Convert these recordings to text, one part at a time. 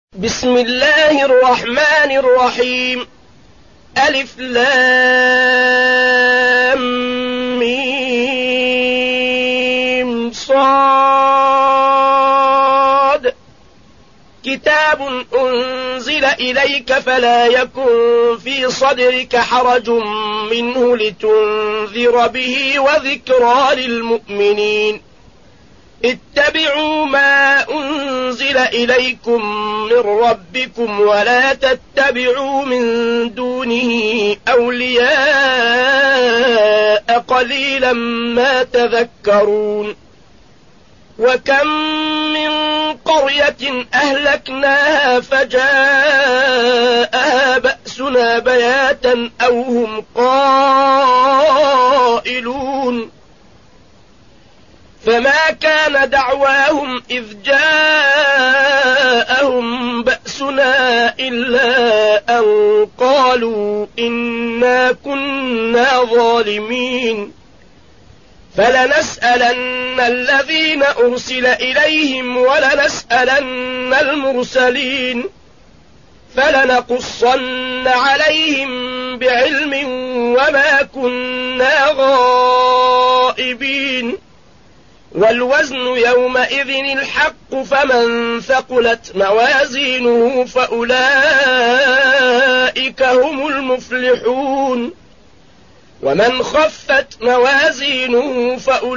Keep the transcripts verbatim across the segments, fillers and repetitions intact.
بسم الله الرحمن الرحيم. ألف لام ميم صاد. كتاب أنزل إليك فلا يكن في صدرك حرج منه لتنذر به وذكرى للمؤمنين. اتبعوا ما أنزل إليكم من ربكم ولا تتبعوا من دونه أولياء قليلا ما تذكرون. وكم من قرية أهلكناها فجاءها بأسنا بياتا أو هم قائلون. فما كان دعواهم إذ جاءهم بأسنا إلا أن قالوا إنا كنا ظالمين. فلنسألن الذين أرسل إليهم ولنسألن المرسلين فلنقصن عليهم بعلم وما كنا غائبين. والوزن يومئذ الحق فمن ثقلت موازينه فأولئك هم المفلحون. ومن خفت موازينه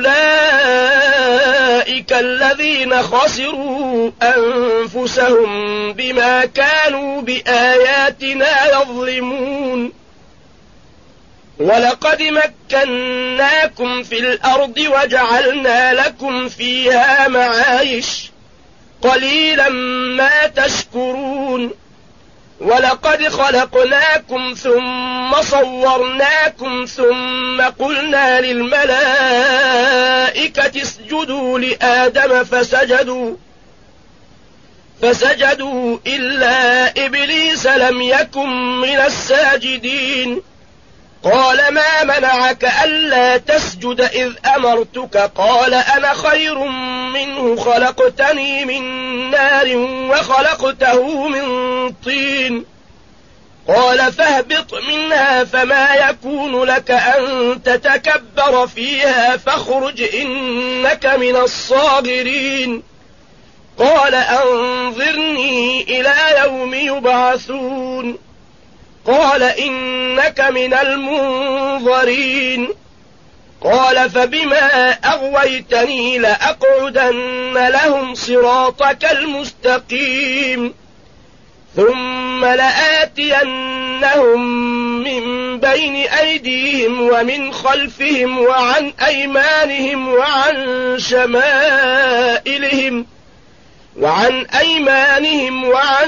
فأولئك الذين خسروا أنفسهم بما كانوا بآياتنا يظلمون. ولقد مكناكم في الأرض وجعلنا لكم فيها معايش قليلا ما تشكرون. ولقد خلقناكم ثم صورناكم ثم قلنا للملائكة اسجدوا لآدم فسجدوا فسجدوا إلا إبليس لم يكن من الساجدين. قال ما منعك ألا تسجد إذ أمرتك؟ قال أنا خير منه خلقتني من نار وخلقته من طين. قال فاهبط منها فما يكون لك أن تتكبر فيها فاخرج إنك من الصاغرين. قال أنظرني إلى يوم يبعثون. قال إنك من المنظرين. قال فبما أغويتني لأقعدن لهم صراطك المستقيم ثم لآتينهم من بين أيديهم ومن خلفهم وعن أيمانهم وعن شمائلهم وعن أيمانهم وعن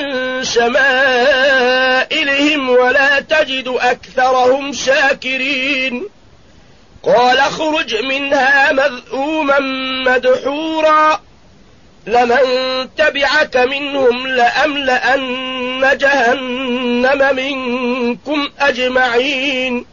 شمائلهم ولا تجد أكثرهم شاكرين. قال اخرج منها مذءوما مدحورا لمن تبعك منهم لأملأن جهنم منكم أجمعين.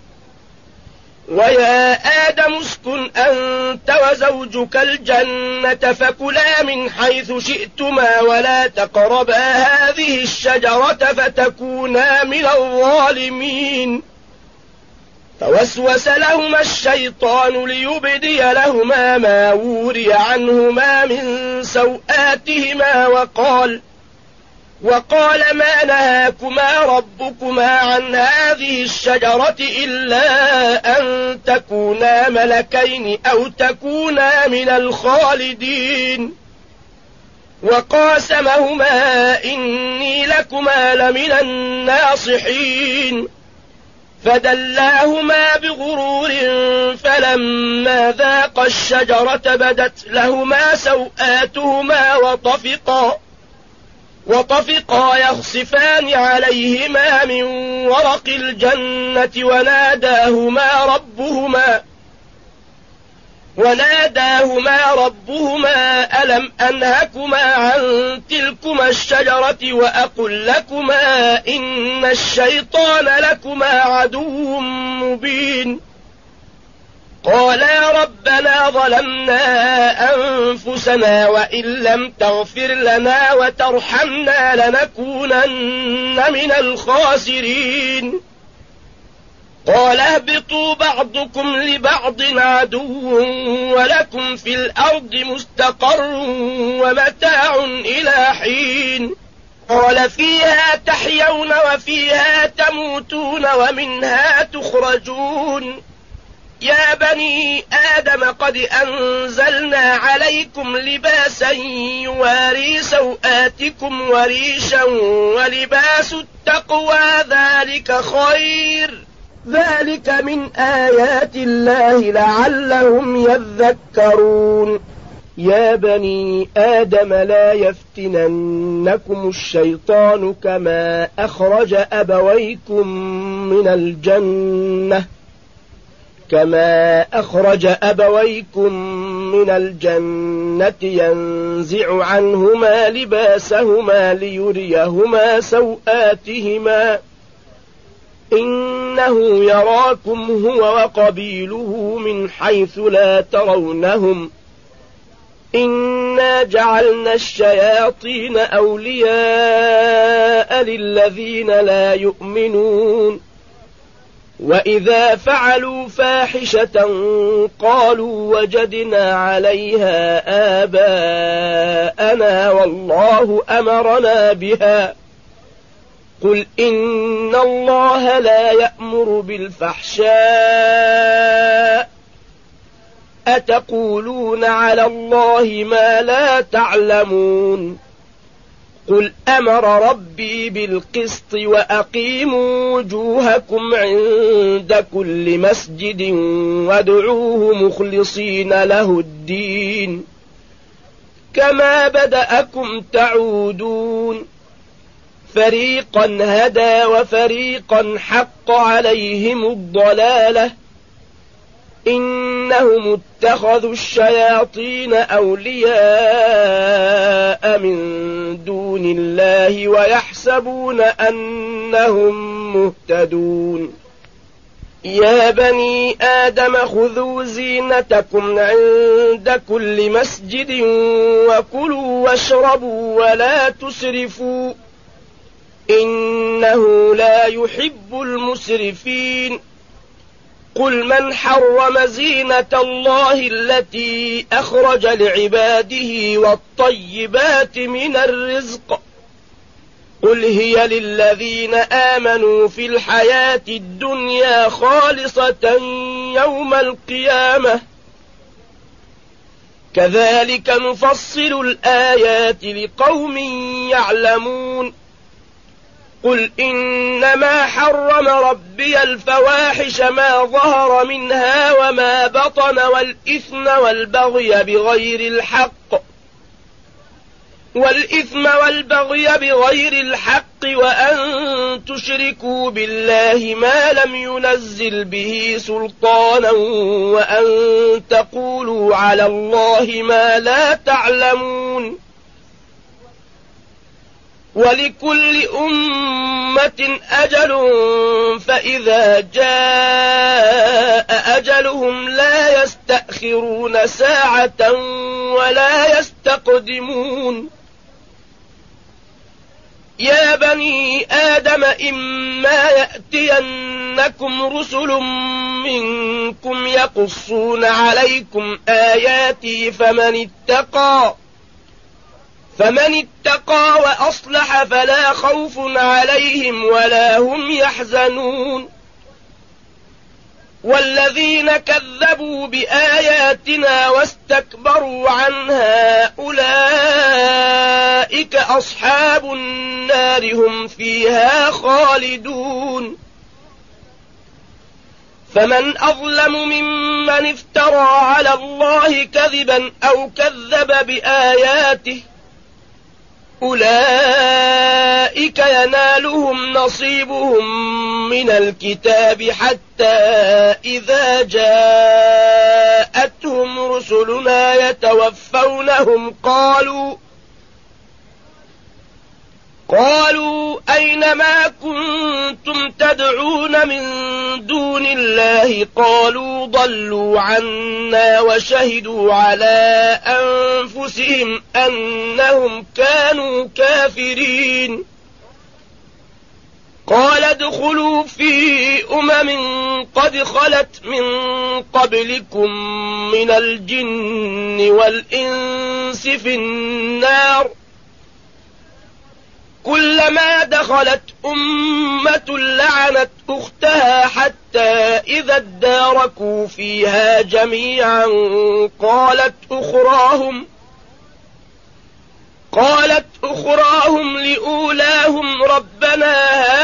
ويا آدم اسكن أنت وزوجك الجنة فكلا من حيث شئتما ولا تقربا هذه الشجرة فتكونا من الظالمين. فوسوس لهما الشيطان ليبدي لهما ما وري عنهما من سوآتهما وقال وقال ما نهاكما ربكما عن هذه الشجرة إلا أن تكونا ملكين أو تكونا من الخالدين. وقاسمهما إني لكما لمن الناصحين. فدلاهما بغرور فلما ذاقا الشجرة بدت لهما سوآتهما وطفقا وطفقا يخصفان عليهما من ورق الجنة وناداهما ربهما وناداهما ربهما ألم أنهكما عن تلكما الشجرة وأقل لكما إن الشيطان لكما عدو مبين. قالا ربنا ظلمنا أنفسنا وإن لم تغفر لنا وترحمنا لنكونن من الخاسرين قال اهبطوا بعضكم لبعض عدو ولكم في الأرض مستقر ومتاع إلى حين قال فيها تحيون وفيها تموتون ومنها تخرجون يا بني آدم قد أنزلنا عليكم لباسا يواري سوآتكم وريشا ولباس التقوى ذلك خير ذلك من آيات الله لعلهم يذكرون يا بني آدم لا يفتننكم الشيطان كما أخرج أبويكم من الجنة كما أخرج أبويكم من الجنة ينزع عنهما لباسهما ليريهما سوآتهما إنه يراكم هو وقبيله من حيث لا ترونهم إنا جعلنا الشياطين أولياء للذين لا يؤمنون وإذا فعلوا فاحشة قالوا وجدنا عليها آباءنا والله أمرنا بها قل إن الله لا يأمر بالفحشاء أتقولون على الله ما لا تعلمون قل أمر ربي بالقسط وأقيموا وجوهكم عند كل مسجد وادعوه مخلصين له الدين كما بدأكم تعودون فريقا هدى وفريقا حق عليهم الضلالة إنهم اتخذوا الشياطين أولياء من دون الله ويحسبون أنهم مهتدون يا بني آدم خذوا زينتكم عند كل مسجد وكلوا واشربوا ولا تسرفوا إنه لا يحب المسرفين قل من حرم زينة الله التي أخرج لعباده والطيبات من الرزق قل هي للذين آمنوا في الحياة الدنيا خالصة يوم القيامة كذلك نفصل الآيات لقوم يعلمون قل إنما حرم ربي الفواحش ما ظهر منها وما بطن والإثم والبغي بغير الحق والإثم والبغي بغير الحق وأن تشركوا بالله ما لم ينزل به سلطانا وأن تقولوا على الله ما لا تعلمون ولكل أمة أجل فإذا جاء أجلهم لا يستأخرون ساعة ولا يستقدمون يا بني آدم إما يأتينكم رسل منكم يقصون عليكم آياتي فمن اتقى فمن اتقى وأصلح فلا خوف عليهم ولا هم يحزنون والذين كذبوا بآياتنا واستكبروا عنها أولئك أصحاب النار هم فيها خالدون فمن أظلم ممن افترى على الله كذبا أو كذب بآياته أولئك ينالهم نصيبهم من الكتاب حتى إذا جاءتهم رسلنا يتوفونهم قالوا قالوا قالوا أينما كنتم تدعون من دون الله قالوا ضلوا عنا وشهدوا على أنفسهم أنهم كانوا كافرين. قال ادخلوا في أمم قد خلت من قبلكم من الجن والإنس في النار كلما دخلت أمة لعنت أختها حتى إذا اداركوا فيها جميعا قالت أخراهم قالت أخراهم لأولاهم ربنا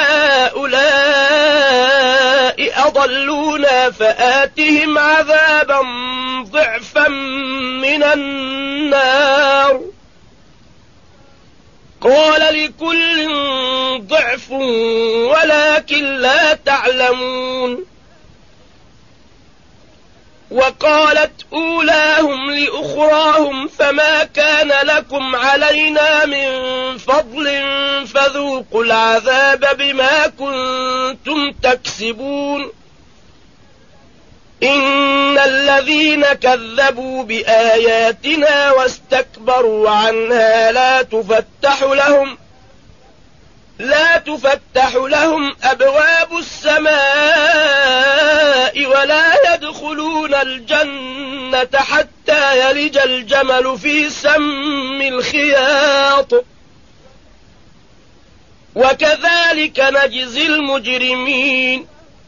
هؤلاء أضلونا فآتهم عذابا ضعفا من النار قال لكل ضعف ولكن لا تعلمون. وقالت أولاهم لأخراهم فما كان لكم علينا من فضل فذوقوا العذاب بما كنتم تكسبون. إن الذين كذبوا بآياتنا واستكبروا عنها لا تفتح لهم لا تفتح لهم أبواب السماء ولا يدخلون الجنة حتى يلج الجمل في سم الخياط وكذلك نجزي المجرمين.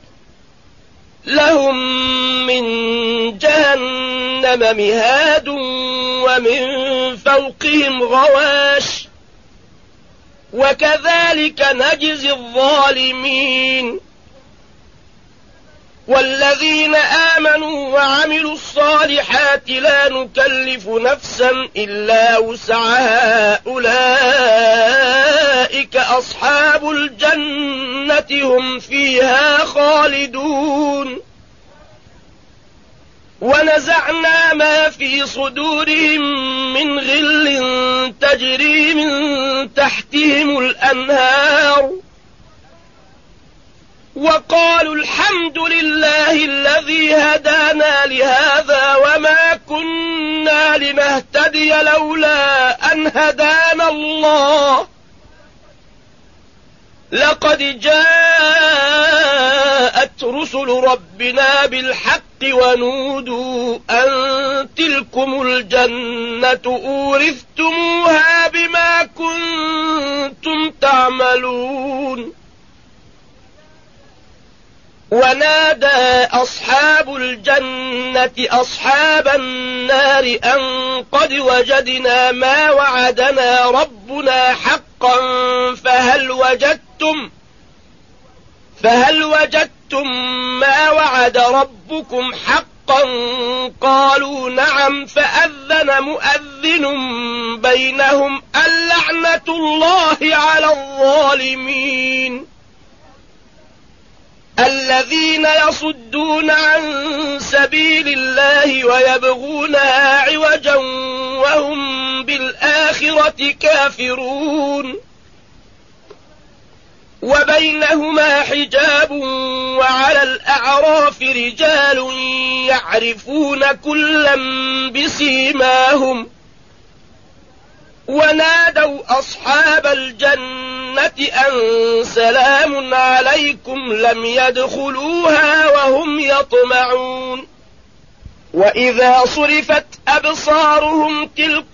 لهم من جهنم مهاد ومن فوقهم غواش وكذلك نجزي الظالمين. والذين آمنوا وعملوا الصالحات لا نكلف نفسا إلا وسعها أولئك أصحاب الجنة هم فيها خالدون. ونزعنا ما في صدورهم من غل تجري من تحتهم الأنهار وقالوا الحمد لله الذي هدانا لهذا وما كنا لنهتدي لولا أن هدانا الله لقد جاءت رسل ربنا بالحق ونودوا أن تلكم الجنة أورثتموها بما كنتم تعملون. ونادى أصحاب الجنة أصحاب النار أن قد وجدنا ما وعدنا ربنا حقا فهل وجدتم فهل وجدتم ما وعد ربكم حقا قالوا نعم فأذن مؤذن بينهم اللعنة الله على الظالمين الذين يصدون عن سبيل الله ويبغونها عوجا وهم بالآخرة كافرون. وبينهما حجاب وعلى الأعراف رجال يعرفون كلا بسيماهم ونادوا أصحاب الجنة أن سلام عليكم لم يدخلوها وهم يطمعون. وإذا صرفت أبصارهم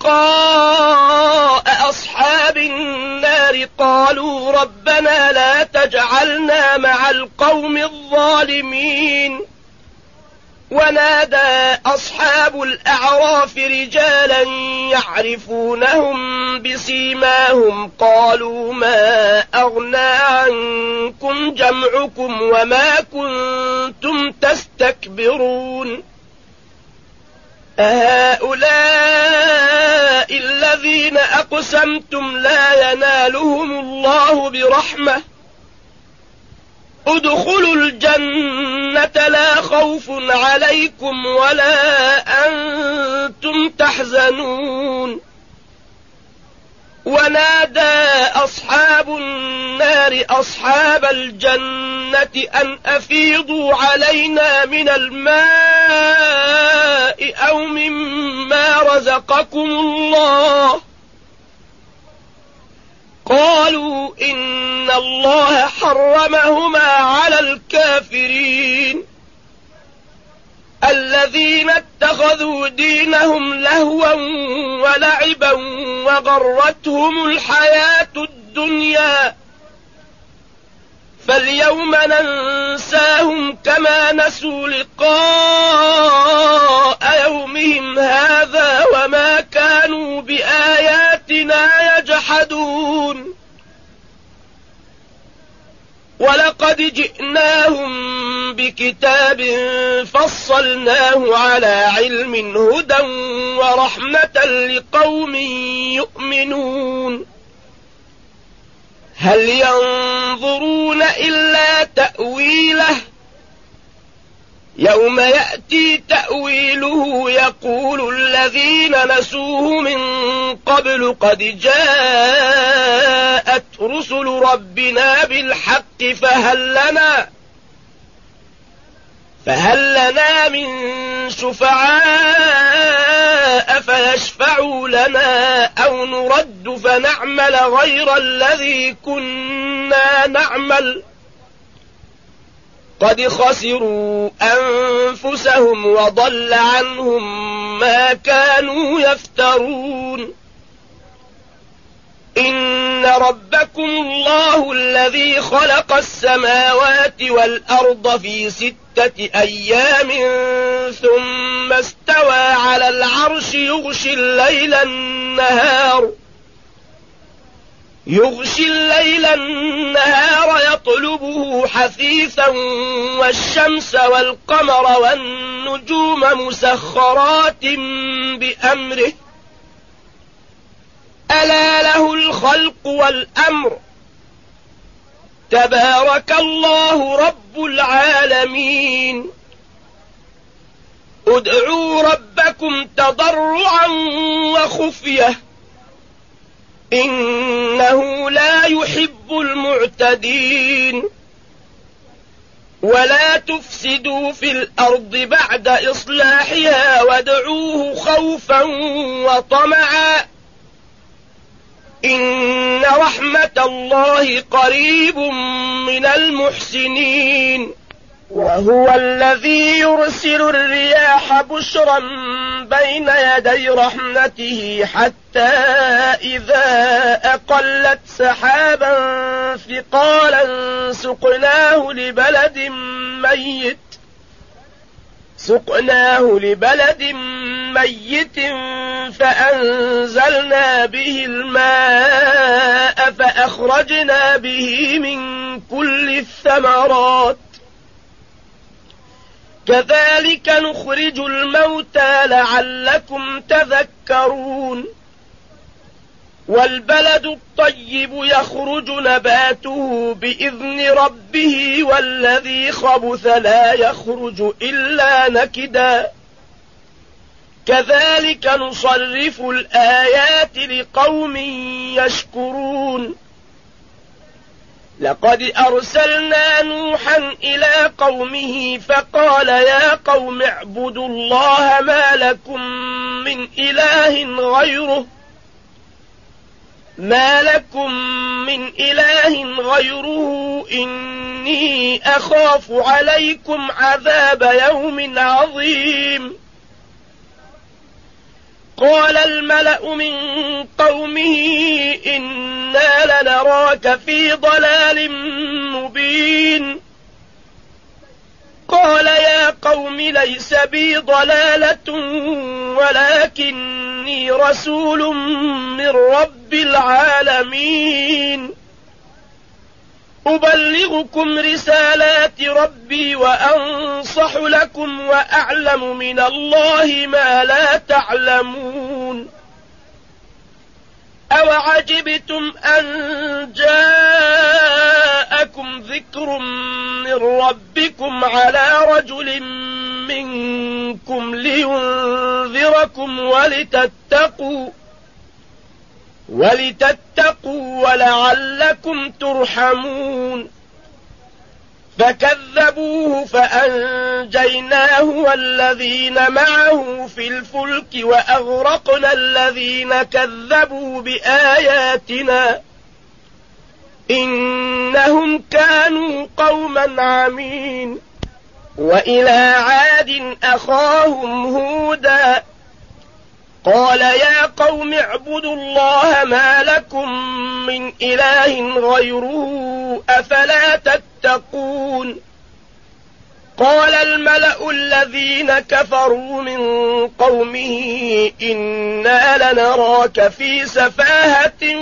تلقاء أصحاب النار قالوا ربنا لا تجعلنا مع القوم الظالمين. ونادى أصحاب الأعراف رجالا يعرفونهم بسيماهم قالوا ما أغنى عنكم جمعكم وما كنتم تستكبرون أهؤلاء الذين أقسمتم لا ينالهم الله برحمة ادخلوا الجنة لا خوف عليكم ولا أنتم تحزنون. ونادى أصحاب أصحاب النار أصحاب الجنة أن أفيضوا علينا من الماء أو مما رزقكم الله. قالوا إن الله حرمهما على الكافرين الذين اتخذوا دينهم لهوا ولعبا وغرتهم الحياة الدنيا فاليوم ننساهم كما نسوا لقاء يومهم هذا وما كانوا بآياتنا يجحدون. ولقد جئناهم بكتاب فصلناه على علم هدى ورحمة لقوم يؤمنون. هل ينظرون إلا تأويله يوم يأتي تأويله يقول الذين نسوه من قبل قد جاءت رسل ربنا بالحق فهل لنا فهل لنا من شفعاء فيشفعوا لنا أو نرد فنعمل غير الذي كنا نعمل قد خسروا أنفسهم وضل عنهم ما كانوا يفترون. إن ربكم الله الذي خلق السماوات والأرض في ستة أيام ثم استوى على العرش يغشي الليل النهار يغشي الليل النهار يطلبه حثيثا والشمس والقمر والنجوم مسخرات بأمره ألا له الخلق والأمر تبارك الله رب العالمين. ادعوا ربكم تضرعا وخفية إنه لا يحب المعتدين. ولا تفسدوا في الأرض بعد إصلاحها وادعوه خوفا وطمعا إن رحمة الله قريب من المحسنين. وهو الذي يرسل الرياح بشرا بين يدي رحمته حتى إذا أقلت سحابا ثقالا سقناه لبلد ميت سقناه لبلد ميت فأنزلنا به الماء فأخرجنا به من كل الثمرات كذلك نخرج الموتى لعلكم تذكرون. والبلد الطيب يخرج نباته بإذن ربه والذي خبث لا يخرج إلا نكدا كذلك نصرف الآيات لقوم يشكرون. لقد أرسلنا نوحا إلى قومه فقال يا قوم اعبدوا الله ما لكم من إله غيره ما لكم من إله غيره إني أخاف عليكم عذاب يوم عظيم. قال الملأ من قومه إنا لنراك في ضلال مبين. قال يا قوم ليس بي ضلالة ولكني رسول من رب العالمين أبلغكم رسالات ربي وأنصح لكم وأعلم من الله ما لا تعلمون. أوعجبتم أن جاءكم ذكر من ربكم على رجل منكم لينذركم ولتتقوا ولتتقوا ولعلكم ترحمون فكذبوه فأنجيناه والذين معه في الفلك وأغرقنا الذين كذبوا بآياتنا إنهم كانوا قوما عمين وإلى عاد أخاهم هودا قال يا قوم اعبدوا الله ما لكم من إله غيره أفلا تتقون قال الملأ الذين كفروا من قومه إنا لنراك في سفاهة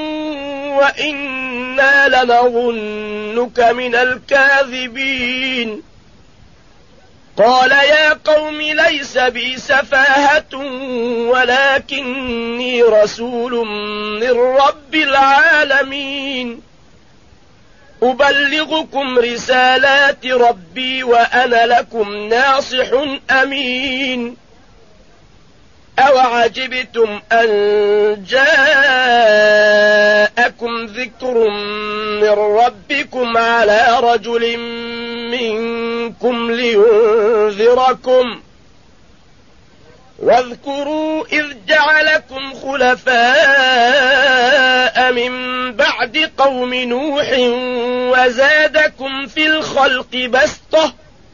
وإنا لنظنك من الكاذبين قال يا قوم ليس بي سفاهة ولكني رسول من رب العالمين أبلغكم رسالات ربي وأنا لكم ناصح أمين أوعجبتم أن جاءكم ذكر من ربكم على رجل منكم لينذركم واذكروا إذ جعلكم خلفاء من بعد قوم نوح وزادكم في الخلق بسطة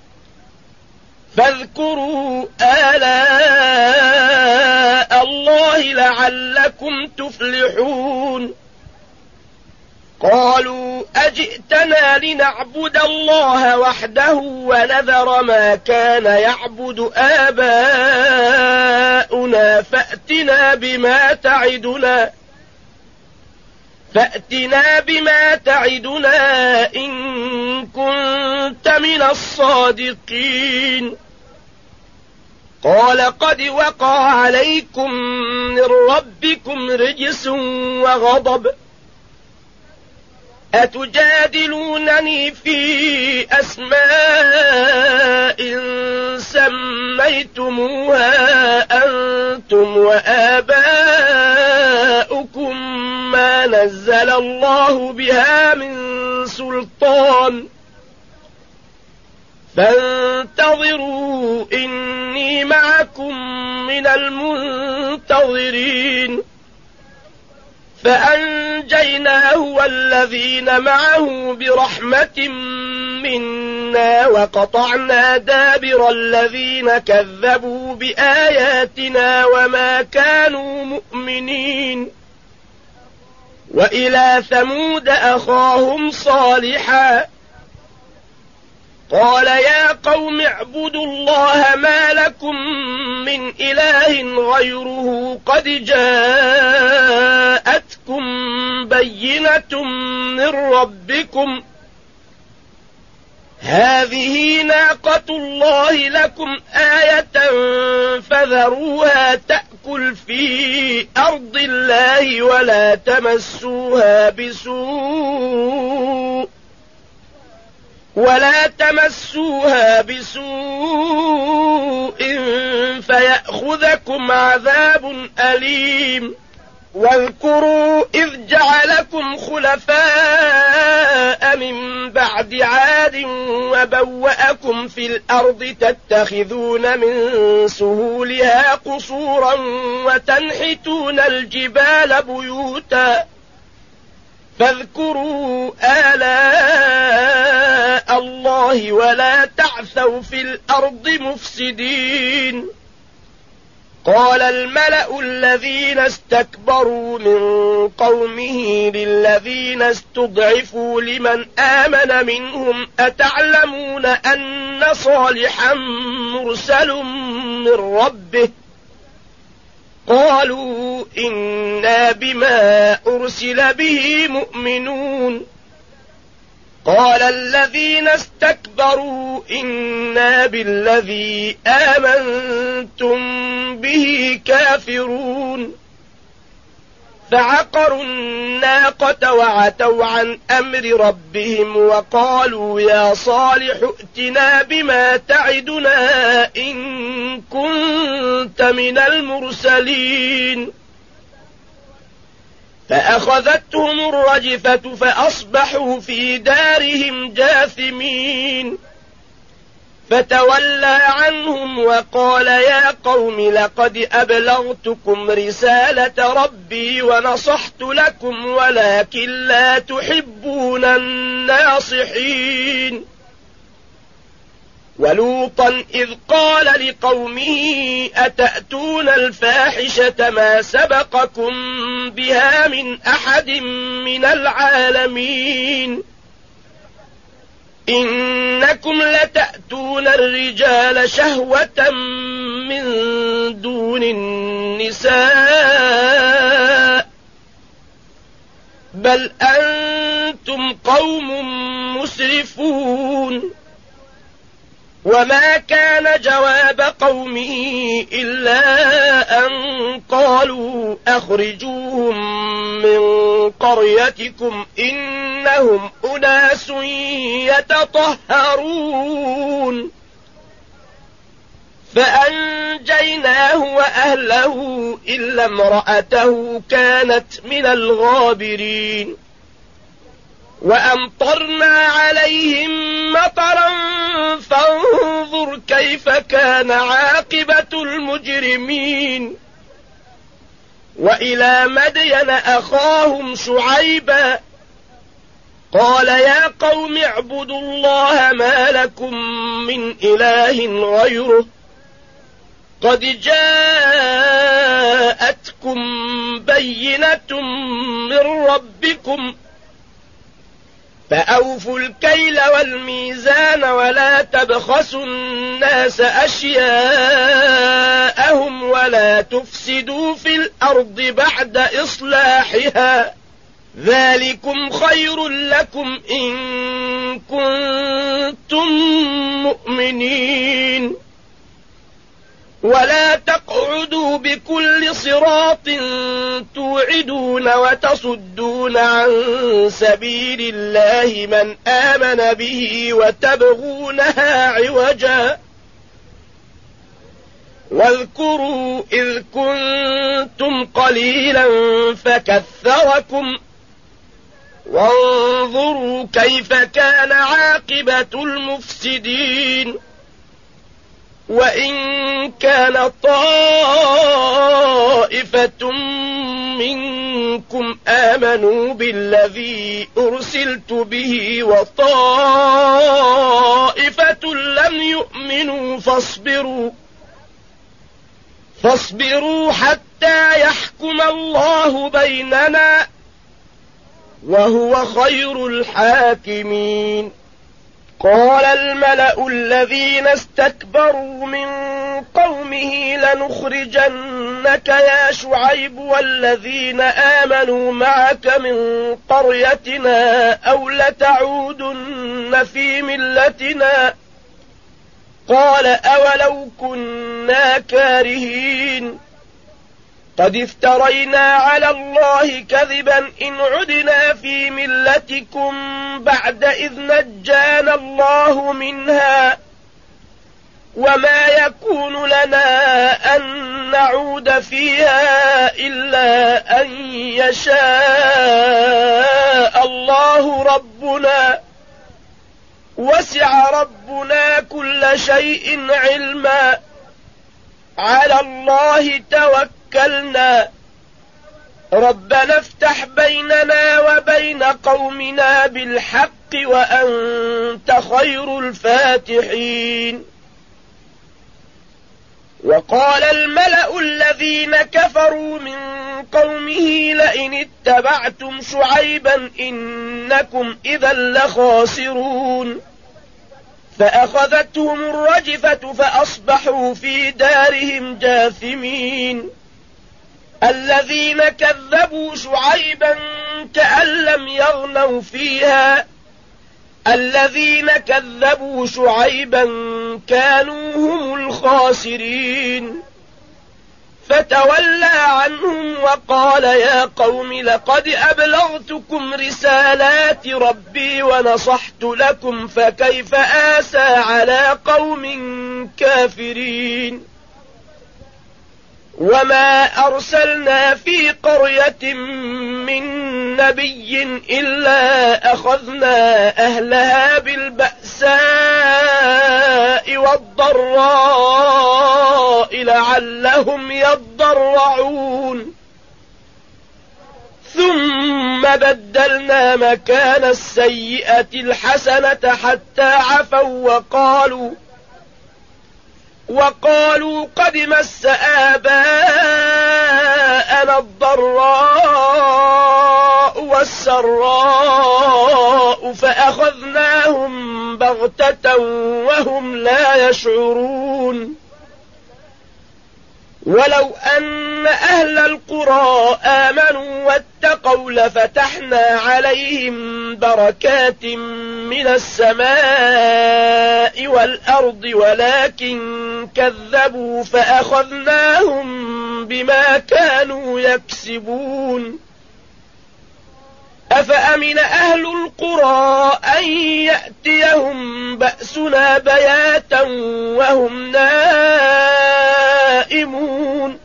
فاذكروا آلاء الله لعلكم تفلحون قالوا أجئتنا لنعبد الله وحده ونذر ما كان يعبد آباؤنا فأتنا بما تعدنا فأتنا بما تعدنا إن كنت من الصادقين قال قد وقع عليكم من ربكم رجس وغضب أتجادلونني في أسماء سميتموها أنتم وآباؤكم ما نزل الله بها من سلطان فانتظروا إني معكم من المنتظرين فأنجيناه والذين معه برحمة منا وقطعنا دابر الذين كذبوا بآياتنا وما كانوا مؤمنين وإلى ثمود أخاهم صالحا قال يا قوم اعبدوا الله ما لكم من إله غيره قد جاءتكم بينة من ربكم هذه ناقة الله لكم آية فذروها تأكل في أرض الله ولا تمسوها بسوء ولا تمسوها بسوء فيأخذكم عذاب أليم واذكروا إذ جعلكم خلفاء من بعد عاد وبوأكم في الأرض تتخذون من سهولها قصورا وتنحتون الجبال بيوتا فاذكروا آلاء الله ولا تعثوا في الأرض مفسدين قال الملأ الذين استكبروا من قومه للذين استضعفوا لمن آمن منهم أتعلمون أن صالحا مرسل من ربه قالوا إنا بما أرسل به مؤمنون قال الذين استكبروا إنا بالذي آمنتم به كافرون فعقروا الناقة وعتوا عن أمر ربهم وقالوا يا صالح ائتنا بما تعدنا إن كنت من المرسلين فأخذتهم الرجفة فأصبحوا في دارهم جاثمين فتولى عنهم وقال يا قوم لقد أبلغتكم رسالة ربي ونصحت لكم ولكن لا تحبون الناصحين ولوطا إذ قال لقومه أتأتون الفاحشة ما سبقكم بها من أحد من العالمين إنكم لتأتون الرجال شهوة من دون النساء بل أنتم قوم مسرفون وما كان جواب قومه إلا أن قالوا أخرجوهم من قريتكم إنهم أناس يتطهرون فأنجيناه وأهله إلا امرأته كانت من الغابرين وأمطرنا عليهم مطرا فانظر كيف كان عاقبة المجرمين وإلى مدين أخاهم شعيبا قال يا قوم اعبدوا الله ما لكم من إله غيره قد جاءتكم بينة من ربكم فأوفوا الكيل والميزان ولا تبخسوا الناس أشياءهم ولا تفسدوا في الأرض بعد إصلاحها ذلكم خير لكم إن كنتم مؤمنين ولا تقعدوا بكل صراط توعدون وتصدون عن سبيل الله من آمن به وتبغونها عوجا واذكروا إذ كنتم قليلا فكثركم وانظروا كيف كان عاقبة المفسدين وإن كان طائفة منكم آمنوا بالذي أرسلت به وطائفة لم يؤمنوا فاصبروا فاصبروا حتى يحكم الله بيننا وهو خير الحاكمين قال الملأ الذين استكبروا من قومه لنخرجنك يا شعيب والذين آمنوا معك من قريتنا أو لتعودن في ملتنا قال أولو كنا كارهين قد افترينا على الله كذبا إن عدنا في ملتكم بعد إذ نجانا الله منها وما يكون لنا أن نعود فيها إلا أن يشاء الله ربنا وسع ربنا كل شيء علما على الله توكلنا ربنا افتح بيننا وبين قومنا بالحق وأنت خير الفاتحين وقال الملأ الذين كفروا من قومه لئن اتبعتم شعيبا إنكم إذا لخاسرون فأخذتهم الرجفة فأصبحوا في دارهم جاثمين الذين كذبوا شعيبا كأن لم يغنوا فيها الذين كذبوا شعيبا كانوا هم الخاسرين فتولى عنهم وقال يا قوم لقد أبلغتكم رسالات ربي ونصحت لكم فكيف آسى على قوم كافرين وما أرسلنا في قرية من نبي إلا أخذنا أهلها بالبأساء والضراء لعلهم يضرعون ثم بدلنا مكان السيئة الحسنة حتى عفوا وقالوا وقالوا قد مس آباءنا الضراء والسراء فأخذناهم بغتة وهم لا يشعرون ولو أن أهل القرى آمنوا واتقوا لفتحنا عليهم بركات من السماء والأرض ولكن كذبوا فأخذناهم بما كانوا يكسبون أفأمن أهل القرى أن يأتيهم بأسنا بياتا وهم نائمون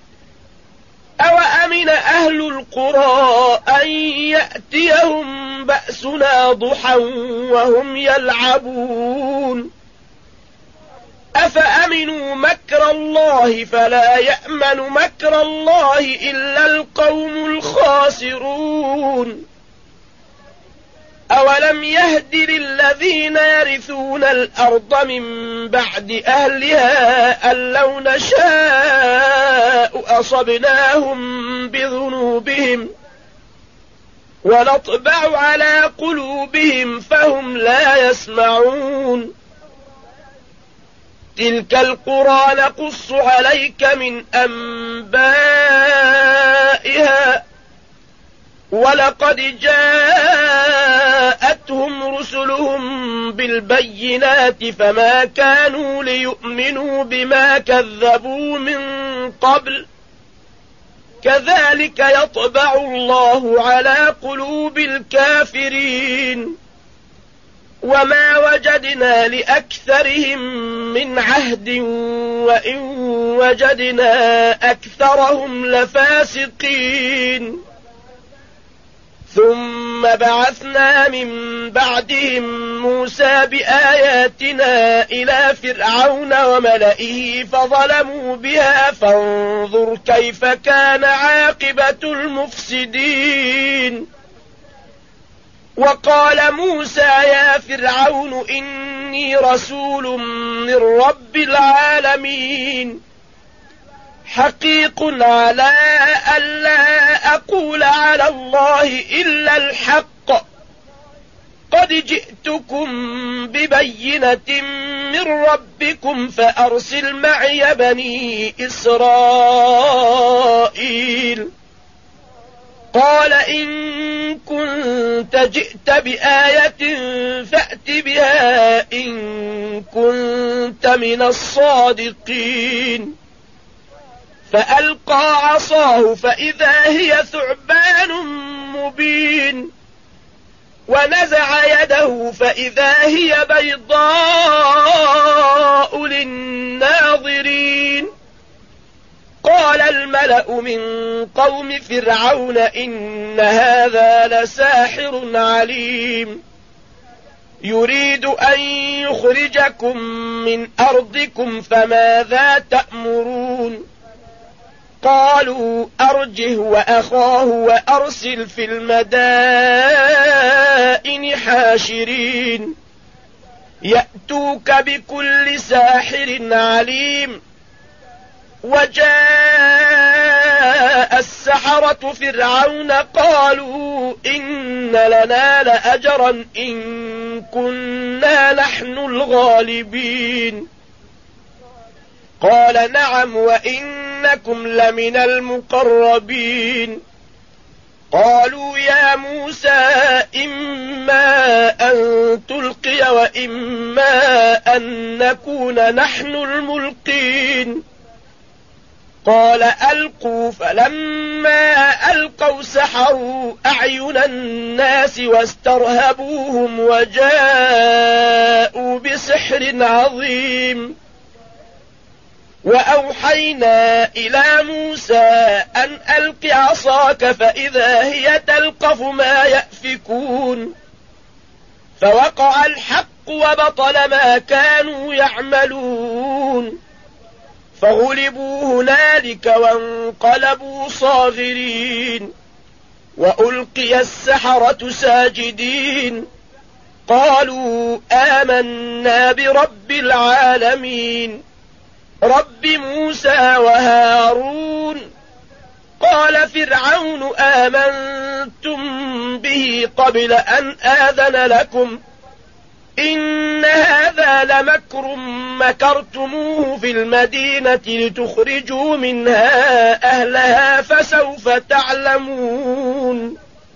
أوأمن أهل القرى أن يأتيهم بأسنا ضحى وهم يلعبون أفأمنوا مكر الله فلا يأمن مكر الله إلا القوم الخاسرون أولم يهد للذين يرثون الأرض من بعد أهلها أن لو نشاء أصبناهم بذنوبهم ونطبع على قلوبهم فهم لا يسمعون تلك القرى نقص عليك من أنبائها ولقد جاءتهم رسلهم بالبينات فما كانوا ليؤمنوا بما كذبوا من قبل كذلك يطبع الله على قلوب الكافرين وما وجدنا لأكثرهم من عهد وإن وجدنا أكثرهم لفاسقين ثم بعثنا من بعدهم موسى بآياتنا إلى فرعون وملئه فظلموا بها فانظر كيف كان عاقبة المفسدين وقال موسى يا فرعون إني رسول من رب العالمين حقيق على ألا أقول على الله إلا الحق قد جئتكم ببينة من ربكم فأرسل معي بني إسرائيل قال إن كنت جئت بآية فأت بها إن كنت من الصادقين فألقى عصاه فإذا هي ثعبان مبين ونزع يده فإذا هي بيضاء للناظرين قال الملأ من قوم فرعون إن هذا لساحر عليم يريد أن يخرجكم من أرضكم فماذا تأمرون قالوا أرجه وأخاه وأرسل في المدائن حاشرين يأتوك بكل ساحر عليم وجاء السحرة فرعون قالوا إن لنا لأجرا إن كنا نحن الغالبين قال نعم وإنكم لمن المقربين قالوا يا موسى إما أن تلقي وإما أن نكون نحن الملقين قال ألقوا فلما ألقوا سحروا أعين الناس واسترهبوهم وجاءوا بسحر عظيم وأوحينا إلى موسى أن ألق عصاك فإذا هي تلقف ما يأفكون فوقع الحق وبطل ما كانوا يعملون فغلبوا هنالك وانقلبوا صاغرين وألقي السحرة ساجدين قالوا آمنا برب العالمين رب موسى وهارون قال فرعون آمنتم به قبل أن آذن لكم إن هذا لمكر مكرتموه في المدينة لتخرجوا منها أهلها فسوف تعلمون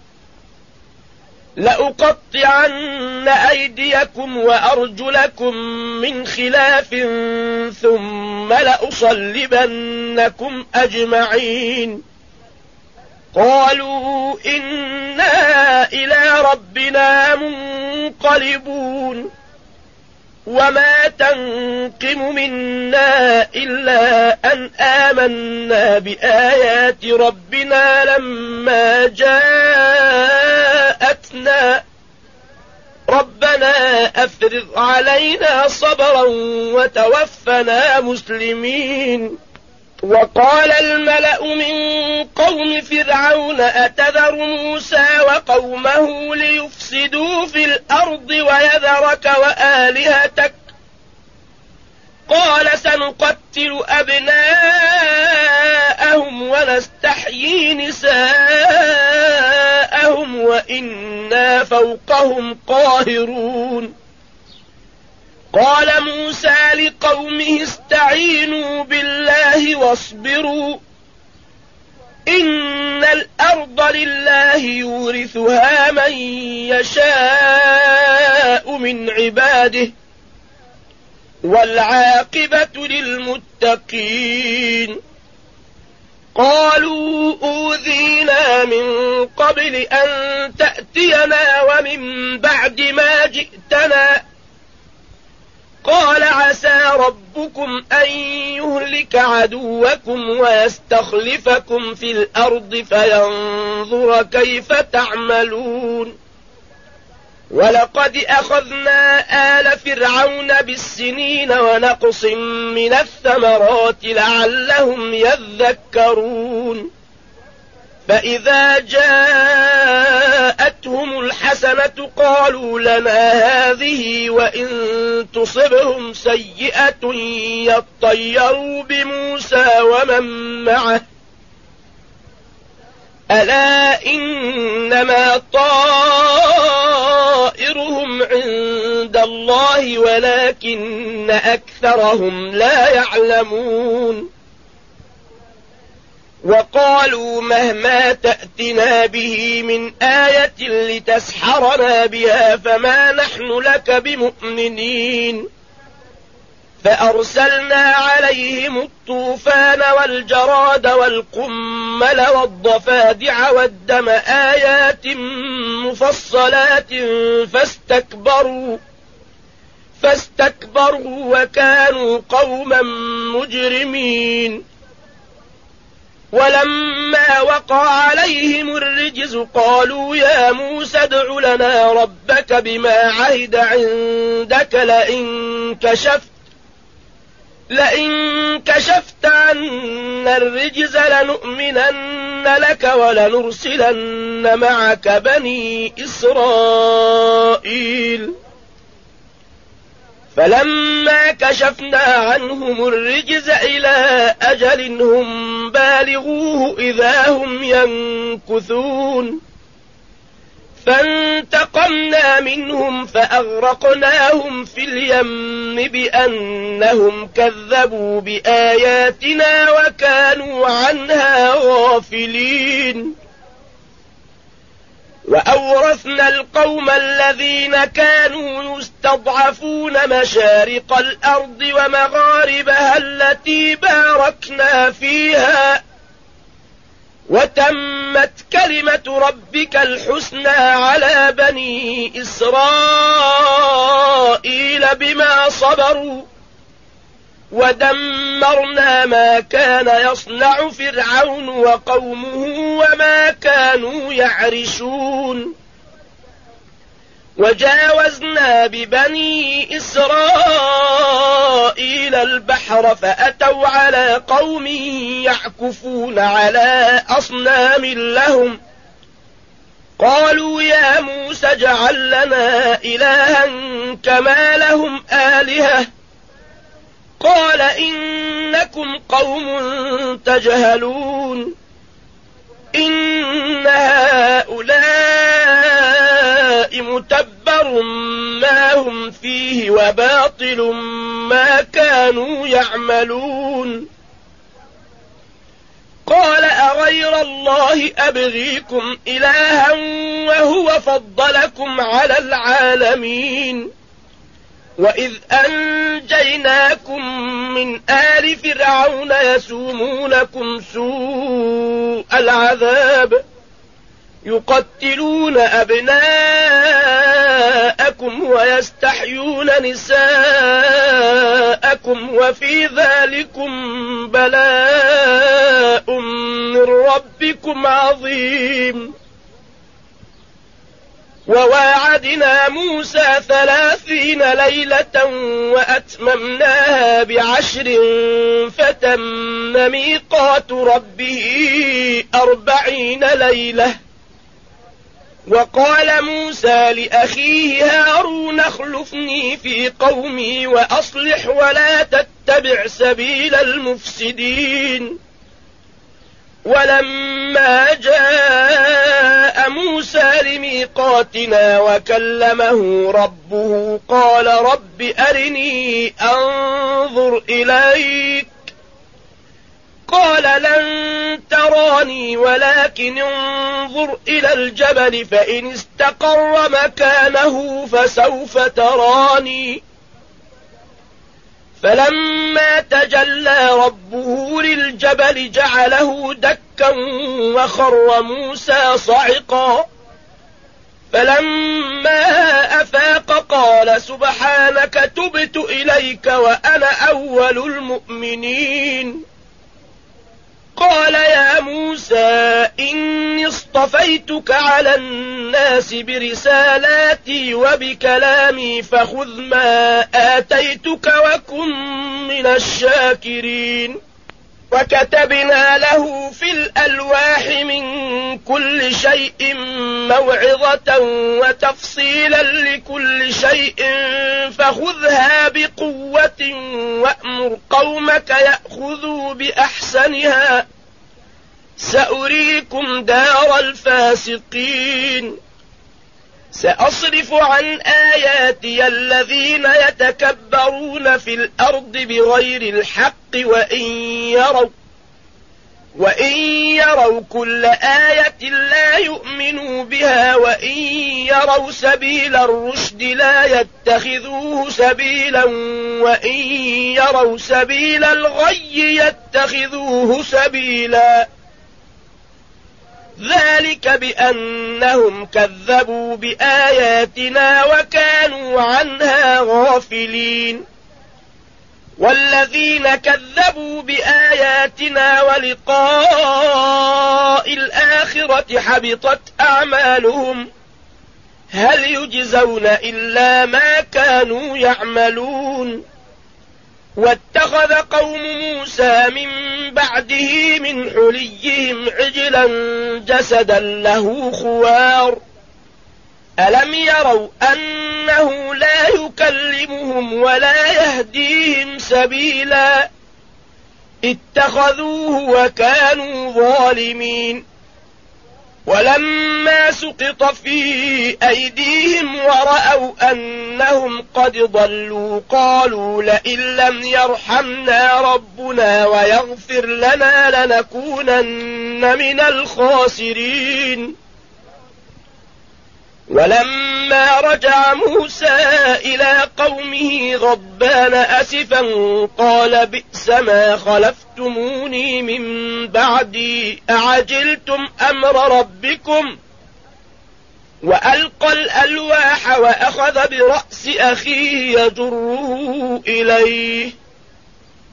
لأقطعن أيديكم وأرجلكم من خلاف ثم لأصلبنكم أجمعين قالوا إنا إلى ربنا منقلبون وما تنقم منا إلا أن آمنا بآيات ربنا لما جاءتنا ربنا أفرغ علينا صبرا وتوفنا مسلمين وقال الملأ من قوم فرعون أتذر موسى وقومه ليفسدوا في الأرض ويذرك وآلهتك قال سنقتل أبناءهم ونستحيي نساءهم وإنا فوقهم قاهرون قال موسى لقومه استعينوا بالله واصبروا إن الأرض لله يورثها من يشاء من عباده والعاقبة للمتقين قالوا أوذينا من قبل أن تأتينا ومن بعد ما جئتنا قال عسى ربكم أن يهلك عدوكم ويستخلفكم في الأرض فينظر كيف تعملون ولقد أخذنا آل فرعون بالسنين ونقص من الثمرات لعلهم يذكرون فإذا جاءتهم الحسنة قالوا لنا هذه وإن تصبهم سيئة يطيروا بموسى ومن معه ألا إنما طائرهم عند الله ولكن أكثرهم لا يعلمون وقالوا مهما تأتنا به من آية لتسحرنا بها فما نحن لك بمؤمنين فأرسلنا عليهم الطوفان والجراد والقمل والضفادع والدم آيات مفصلات فاستكبروا فاستكبروا وكانوا قوما مجرمين ولما وقع عليهم الرجز قالوا يا موسى ادع لنا ربك بما عهد عندك لئن كشفت لئن كشفت عنا الرجز لنؤمنن لك ولنرسلن معك بني إسرائيل فلما كشفنا عنهم الرجز إلى أجل هم بالغوه إذا هم ينكثون فانتقمنا منهم فأغرقناهم في اليم بأنهم كذبوا بآياتنا وكانوا عنها غافلين وأورثنا القوم الذين كانوا يستضعفون مشارق الأرض ومغاربها التي باركنا فيها وتمت كلمة ربك الحسنى على بني إسرائيل بما صبروا ودمرنا ما كان يصنع فرعون وقومه وما كانوا يعرشون وجاوزنا ببني إسرائيل البحر فأتوا على قوم يعكفون على أصنام لهم قالوا يا موسى اجعل لنا إلها كما لهم آلهة قال إنكم قوم تجهلون إن هؤلاء متبر ما هم فيه وباطل ما كانوا يعملون قال أغير الله أبغيكم إلها وهو فضلكم على العالمين وإذ أنجيناكم من آل فرعون يسومونكم سوء العذاب يقتلون أبناءكم ويستحيون نساءكم وفي ذلكم بلاء من ربكم عظيم وواعدنا موسى ثلاثين ليلة وأتممناها بعشر فتم ميقات ربه أربعين ليلة وقال موسى لأخيه هارون اخلفني في قومي وأصلح ولا تتبع سبيل المفسدين ولما جاء موسى لميقاتنا وكلمه ربه قال رب أرني أنظر إليك قال لن تراني ولكن انظر إلى الجبل فإن استقر مكانه فسوف تراني فلما تجلى ربه للجبل جعله دكا وخر موسى صعقا فلما أفاق قال سبحانك تبت إليك وأنا أول المؤمنين قال يا موسى إني اصطفيتك على الناس برسالاتي وبكلامي فخذ ما آتيتك وكن من الشاكرين وكتبنا له في الألواح من كل شيء موعظة وتفصيلا لكل شيء فخذها بقوة وأمر قومك يأخذوا بأحسنها سأريكم دار الفاسقين سأصرف عن آياتي الذين يتكبرون في الأرض بغير الحق وإن يروا وإن يروا كل آية لا يؤمنوا بها وإن يروا سبيل الرشد لا يتخذوه سبيلا وإن يروا سبيل الغي يتخذوه سبيلا ذلك بأنهم كذبوا بآياتنا وكانوا عنها غافلين والذين كذبوا بآياتنا ولقاء الآخرة حبطت أعمالهم هل يجزون إلا ما كانوا يعملون واتخذ قوم موسى من بعده من حليهم عجلا جسدا له خوار ألم يروا أنه لا يكلمهم ولا يهديهم سبيلا اتخذوه وكانوا ظالمين ولما سقط في أيديهم ورأوا أنهم قد ضلوا قالوا لئن لم يرحمنا ربنا ويغفر لنا لنكونن من الخاسرين ولما رجع موسى إلى قومه غضبان أسفا قال بئس ما خلفتموني من بعدي أعجلتم أمر ربكم وألقى الألواح وأخذ برأس أخيه يجره إليه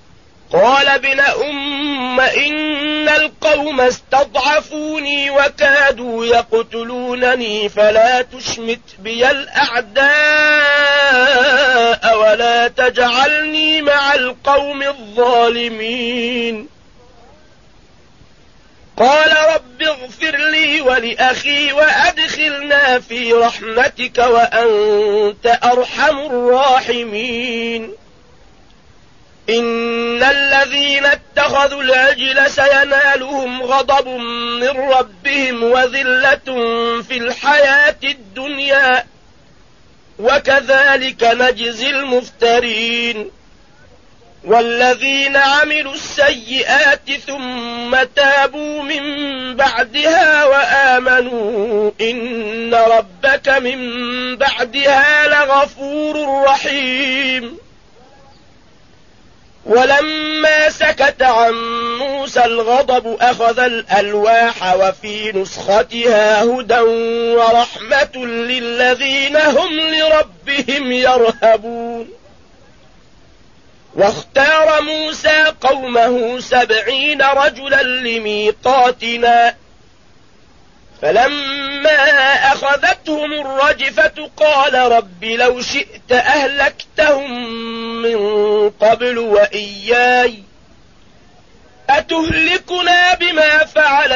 قال ابن أم إن القوم استضعفوني وكادوا يقتلونني فلا تشمت بي الأعداء ولا تجعلني مع القوم الظالمين. قال رب اغفر لي ولأخي وأدخلنا في رحمتك وأنت أرحم الراحمين. إن الذين اتخذوا العجل سينالهم غضب من ربهم وذلة في الحياة الدنيا وكذلك نجزي المفترين. والذين عملوا السيئات ثم تابوا من بعدها وآمنوا إن ربك من بعدها لغفور رحيم. ولما سكت عن موسى الغضب أخذ الألواح وفي نسختها هدى ورحمة للذين هم لربهم يرهبون. واختار موسى قومه سبعين رجلا لميقاتنا فلما أخذتهم الرجفة قال رب لو شئت أهلكتهم من قبل وإياي أتهلكنا بما فعل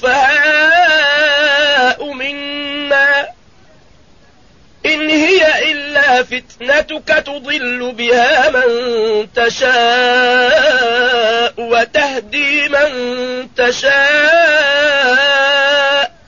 السفهاء منا إن هي إلا فتنتك تضل بها من تشاء وتهدي من تشاء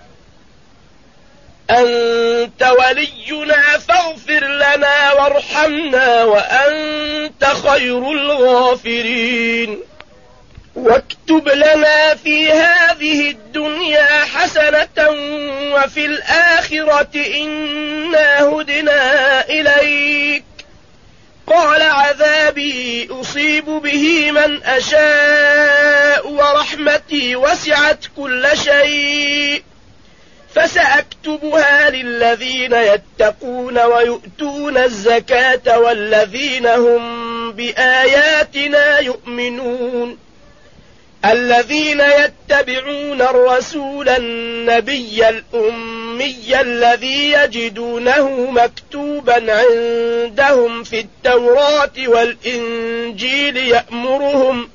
أنت ولينا فاغفر لنا وارحمنا وأنت خير الغافرين. واكتب لنا في هذه الدنيا حسنة وفي الآخرة إنا هدنا إليك. قال عذابي أصيب به من أشاء ورحمتي وسعت كل شيء فسأكتبها للذين يتقون ويؤتون الزكاة والذين هم بآياتنا يؤمنون. الذين يتبعون الرسول النبي الأمي الذي يجدونه مكتوبا عندهم في التوراة والإنجيل يأمرهم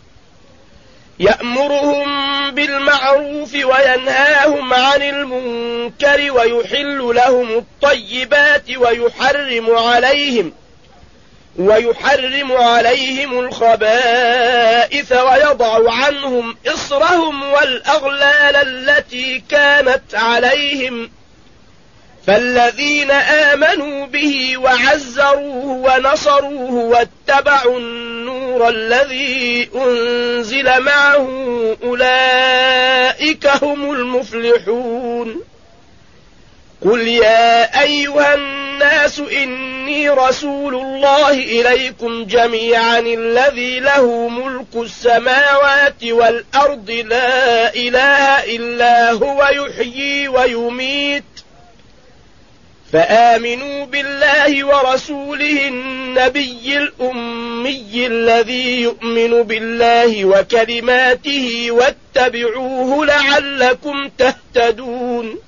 يأمرهم بالمعروف وينهاهم عن المنكر ويحل لهم الطيبات ويحرم عليهم ويحرم عليهم الخبائث ويضع عنهم إصرهم والأغلال التي كانت عليهم. فالذين آمنوا به وعزروه ونصروه واتبعوا النور الذي أنزل معه أولئك هم المفلحون. قل يا أيها الناس إني رسول الله إليكم جميعا الذي له ملك السماوات والأرض لا إله إلا هو يحيي ويميت فآمنوا بالله ورسوله النبي الأمي الذي يؤمن بالله وكلماته واتبعوه لعلكم تهتدون.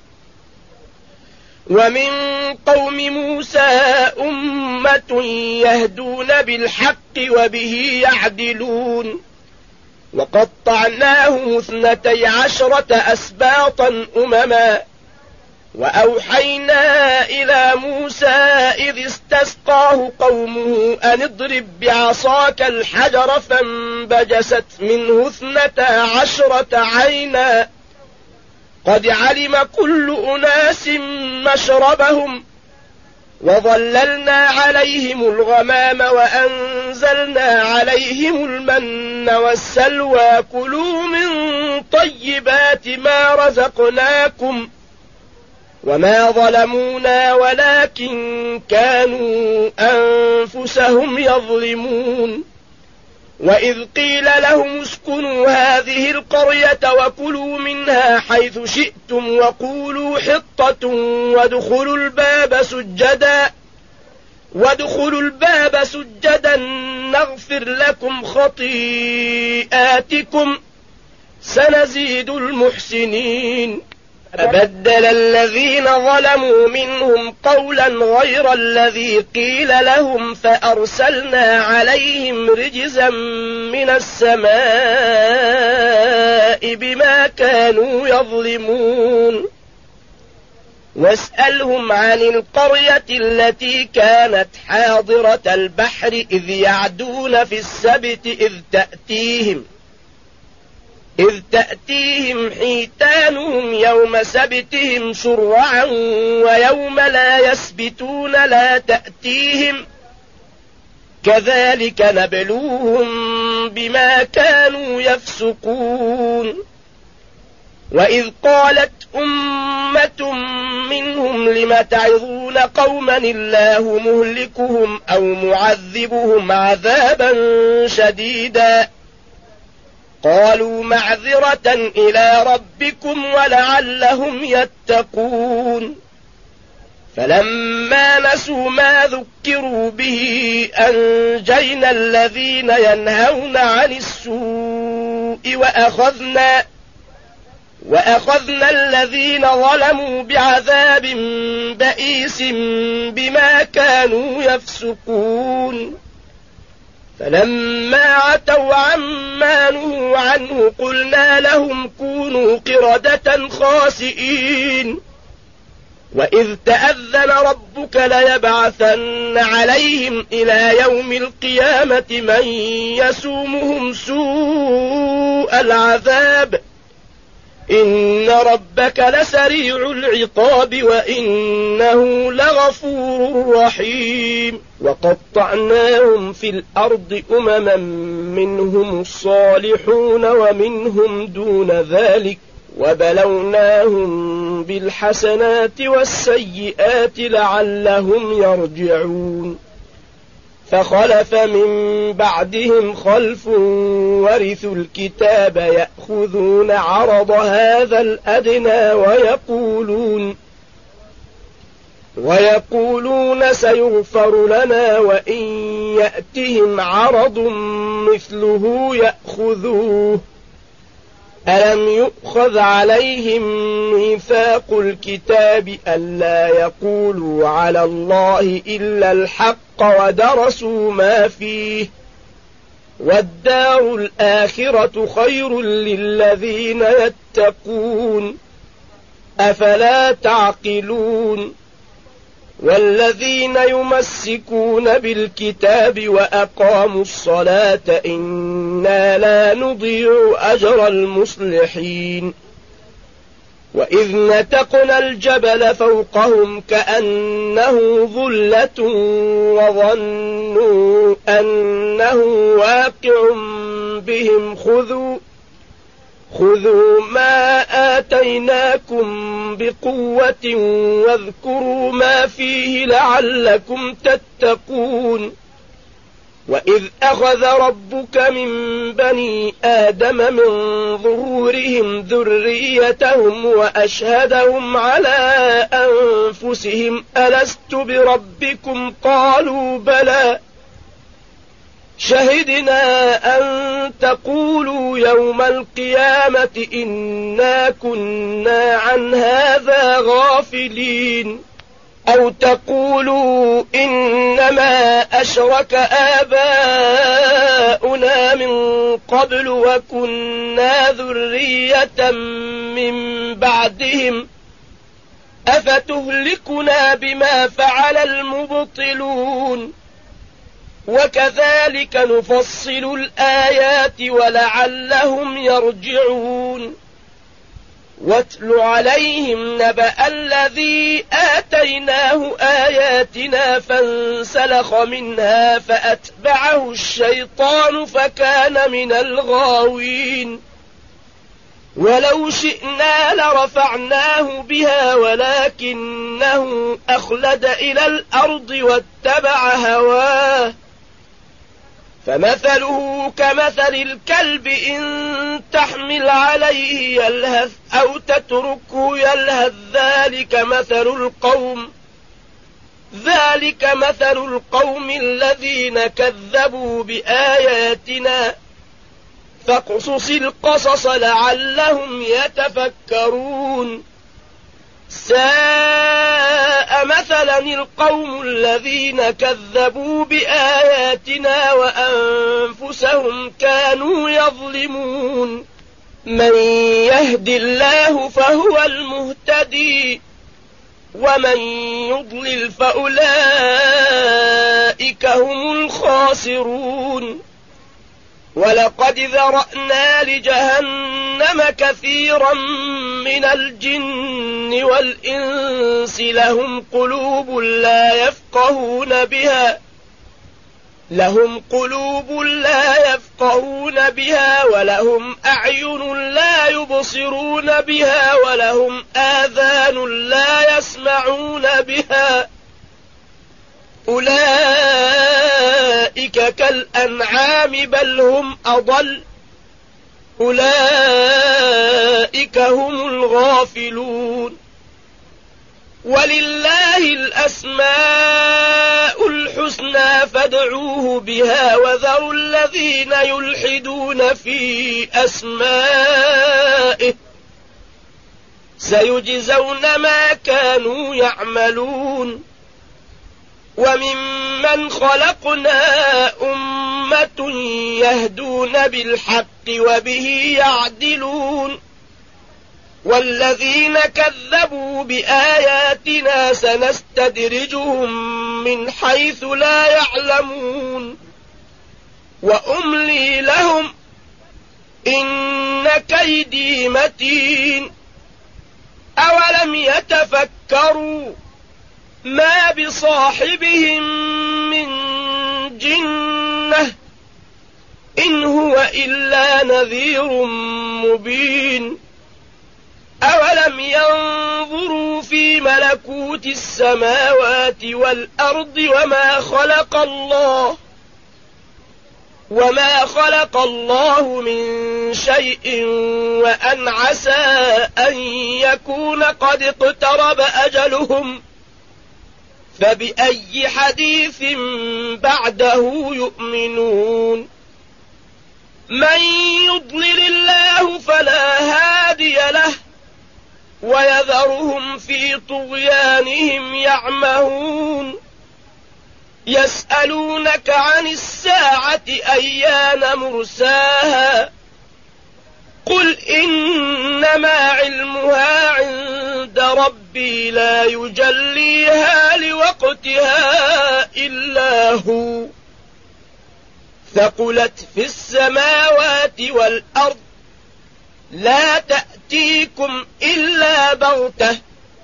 ومن قوم موسى أمة يهدون بالحق وبه يعدلون. وقطعناه اثنتي عشرة أسباطا أمما وأوحينا إلى موسى إذ استسقاه قومه أن اضرب بعصاك الحجر فانبجست منه اثنتا عشرة عينا قد علم كل أناس مشربهم وظللنا عليهم الغمام وأنزلنا عليهم المن والسلوى كلوا من طيبات ما رزقناكم وما ظلمونا ولكن كانوا أنفسهم يظلمون. وإذ قيل لهم اسكنوا هذه القرية وكلوا منها حيث شئتم وقولوا حطة وادخلوا الباب سجدا وادخلوا الباب سجدا نغفر لكم خطيئاتكم سنزيد المحسنين. فبدل الذين ظلموا منهم قولا غير الذي قيل لهم فأرسلنا عليهم رجزا من السماء بما كانوا يظلمون. واسألهم عن القرية التي كانت حاضرة البحر إذ يعدون في السبت إذ تأتيهم إذ تأتيهم حيتانهم يوم سبتهم شرعا ويوم لا يسبتون لا تأتيهم كذلك نبلوهم بما كانوا يفسقون. وإذ قالت أمة منهم لم تعظون قوما الله مهلكهم أو معذبهم عذابا شديدا قالوا معذرة إلى ربكم ولعلهم يتقون. فلما نسوا ما ذكروا به أنجينا الذين ينهون عن السوء وأخذنا وأخذنا الذين ظلموا بعذاب بئيس بما كانوا يفسقون. فلما عتوا عما نهوا عنه قلنا لهم كونوا قردة خاسئين. وإذ تأذن ربك ليبعثن عليهم إلى يوم القيامة من يسومهم سوء العذاب إن ربك لسريع العقاب وإنه لغفور رحيم. وقطعناهم في الأرض أمما منهم الصالحون ومنهم دون ذلك وبلوناهم بالحسنات والسيئات لعلهم يرجعون. فخلف من بعدهم خلف ورثوا الكتاب يأخذون عرض هذا الأدنى ويقولون ويقولون سيغفر لنا وإن يأتهم عرض مثله يأخذوه. ألم يؤخذ عليهم ميثاق الكتاب ألا يقولوا على الله إلا الحق ودرسوا ما فيه والدار الآخرة خير للذين يتقون أفلا تعقلون. والذين يمسكون بالكتاب وأقاموا الصلاة إنا لا نضيع أجر المصلحين. وإذ نتقنا الجبل فوقهم كأنه ظلة وظنوا أنه واقع بهم خذوا خذوا ما آتيناكم بقوة واذكروا ما فيه لعلكم تتقون. وإذ أخذ ربك من بني آدم من ظهورهم ذريتهم وأشهدهم على أنفسهم ألست بربكم قالوا بلى شهدنا أن تقولوا يوم القيامة إنا كنا عن هذا غافلين أو تقولوا إنما أشرك آباؤنا من قبل وكنا ذرية من بعدهم أفتهلكنا بما فعل المبطلون وكذلك نفصل الآيات ولعلهم يرجعون. واتل عليهم نبأ الذي آتيناه آياتنا فانسلخ منها فأتبعه الشيطان فكان من الغاوين. ولو شئنا لرفعناه بها ولكنه أخلد إلى الأرض واتبع هواه فمثله كمثل الكلب إن تحمل عليه يلهث أو تتركه يلهث ذلك مثل القوم ذلك مثل القوم الذين كذبوا بآياتنا فاقصص القصص لعلهم يتفكرون ساء مثلا القوم الذين كذبوا بآياتنا وأنفسهم كانوا يظلمون من يهد الله فهو المهتدي ومن يضلل فأولئك هم الخاسرون ولقد ذرأنا لجهنم كثيرا من الجن والإنس لهم قلوب لا يفقهون بها لهم قلوب لا يفقهون بها ولهم أعين لا يبصرون بها ولهم آذان لا يسمعون بها أولئك كالأنعام بل هم أضل أولئك هم الغافلون ولله الأسماء الحسنى فادعوه بها وذروا الذين يلحدون في أسمائه سيجزون ما كانوا يعملون وممن خلقنا أمة يهدون بالحق وبه يعدلون والذين كذبوا بآياتنا سنستدرجهم من حيث لا يعلمون وأملي لهم إن كيدي متين أولم يتفكروا ما بصاحبهم من جنة إن هو إلا نذير مبين أولم ينظروا في ملكوت السماوات والأرض وما خلق الله وما خلق الله من شيء وأن عسى أن يكون قد اقترب أجلهم فبأي حديث بعده يؤمنون من يضلل الله فلا هادي له ويذرهم في طغيانهم يعمهون يسألونك عن الساعة أيان مرساها قل إنما علمها عند ربي لا يجليها لوقتها إلا هو ثقلت في السماوات والأرض لا تأتيكم إلا بغتة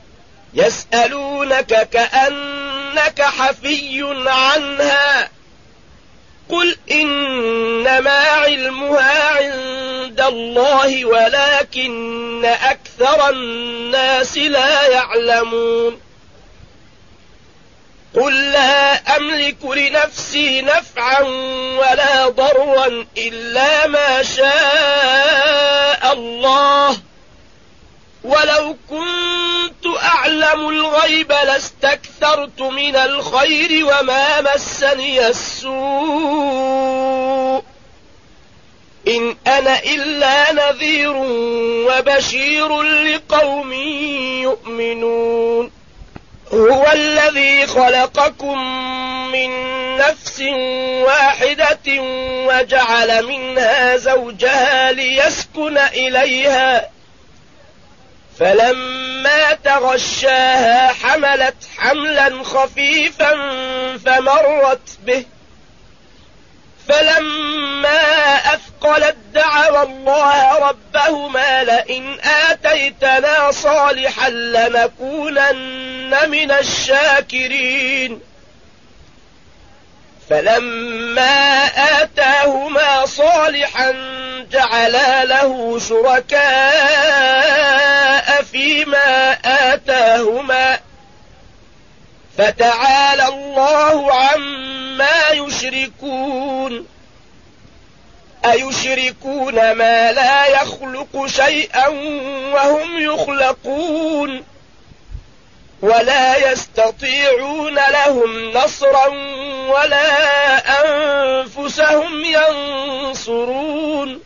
يسألونك كأنك حفي عنها قل إنما علمها عند الله ولكن أكثر الناس لا يعلمون قل لا أملك لنفسي نفعا ولا ضرا إلا ما شاء الله ولو كنت أعلم الغيب لاستكثرت من الخير وما مسني السوء إن أنا إلا نذير وبشير لقوم يؤمنون هو الذي خلقكم من نفس واحدة وجعل منها زوجها ليسكن إليها فلما تغشاها حملت حملا خفيفا فمرت به فلما أثقلت دعوا الله ربهما لئن آتيتنا صالحا لنكونن من الشاكرين فلما آتاهما صالحا جعلا له شركاء فيما آتاهما فتعالى الله عما يشركون أيشركون ما لا يخلق شيئا وهم يخلقون ولا يستطيعون لهم نصرا ولا أنفسهم ينصرون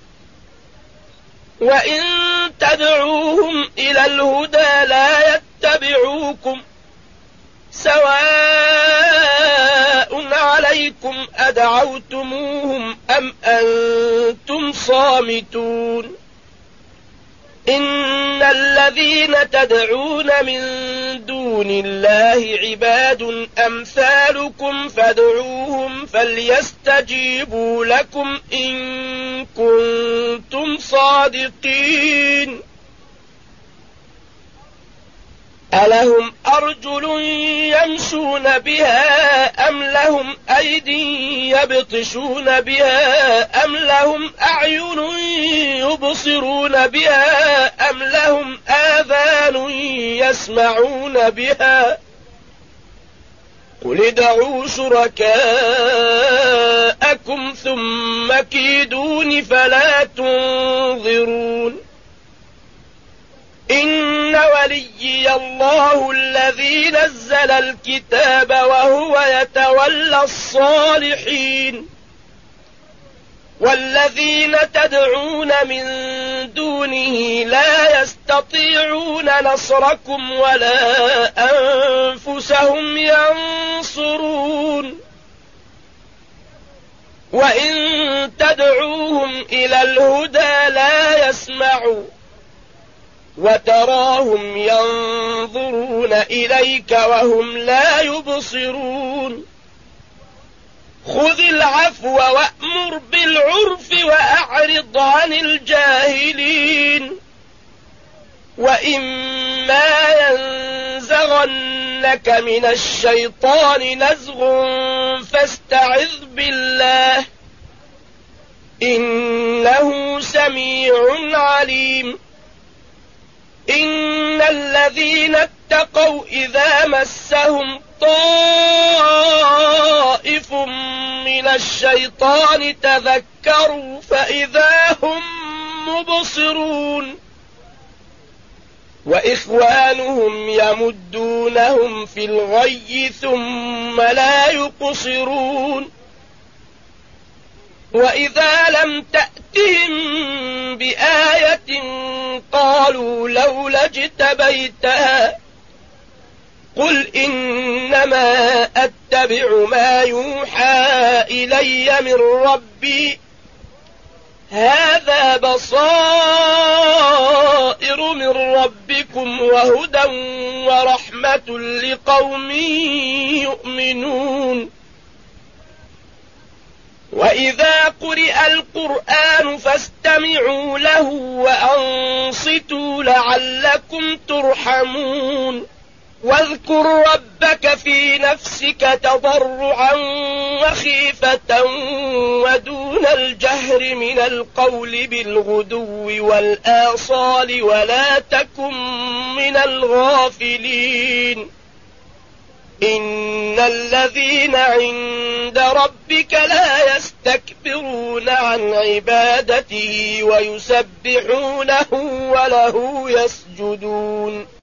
وإن تدعوهم إلى الهدى لا يتبعوكم سواء عليكم أدعوتموهم أم أنتم صامتون إن الذين تدعون من دون الله عباد أمثالكم فادعوهم فليستجيبوا لكم إن كنتم صادقين ألهم أرجل يمشون بها أم لهم أيدي يبطشون بها أم لهم أعين يبصرون بها أم لهم آذان يسمعون بها قل ادعوا شركاءكم ثم كيدون فلا تنظرون إن وليي الله الذي نزل الكتاب وهو يتولى الصالحين والذين تدعون من دونه لا يستطيعون نصركم ولا أنفسهم ينصرون وإن تدعوهم إلى الهدى لا يسمعوا وتراهم ينظرون إليك وهم لا يبصرون خذ العفو وأمر بالعرف وأعرض عن الجاهلين وإما ينزغنك من الشيطان نزغ فاستعذ بالله إنه سميع عليم إن الذين اتقوا إذا مسهم طائف من الشيطان تذكروا فإذا هم مبصرون وإخوانهم يمدونهم في الغي ثم لا يقصرون وإذا لم تأتهم بآية قالوا لولا اجتبيتها قل إنما أتبع ما يوحى إلي من ربي هذا بصائر من ربكم وهدى ورحمة لقوم يؤمنون وإذا قرئ القرآن فاستمعوا له وأنصتوا لعلكم ترحمون واذكر ربك في نفسك تضرعا وخيفة ودون الجهر من القول بالغدو والآصال ولا تكن من الغافلين إن الذين عند ربك لا يستكبرون عن عبادته ويسبحونه وله يسجدون